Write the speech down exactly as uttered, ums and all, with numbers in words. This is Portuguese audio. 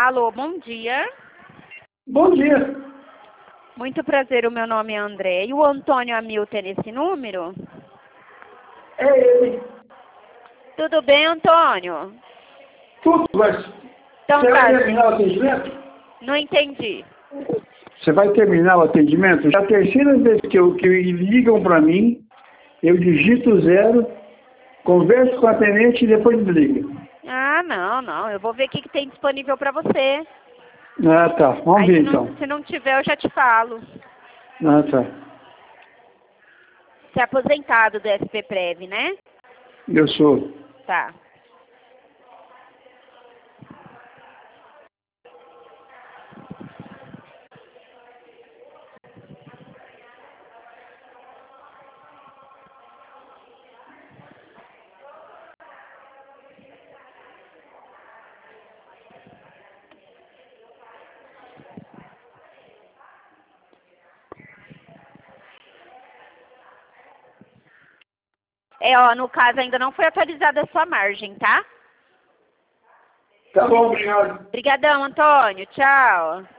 Alô, bom dia. Bom dia. Muito prazer, o meu nome é André. E o Antônio Hamilton é nesse número? É ele. Tudo bem, Antônio? Tudo, mas Então você tá. vai terminar o atendimento? Não entendi. Você vai terminar o atendimento? Já é a terceira vez que, eu, que ligam para mim, eu digito zero, converso com a atendente e depois desliga. Ah, não, não. Eu vou ver o que, que tem disponível para você. Ah, tá. Vamos Aí, ver se não, então. se não tiver, eu já te falo. Ah, tá. Você é aposentado do S P Prev, né? Eu sou. Tá. É, ó, no caso ainda não foi atualizada a sua margem, tá? Tá bom, obrigado. Obrigadão, Antônio. Tchau.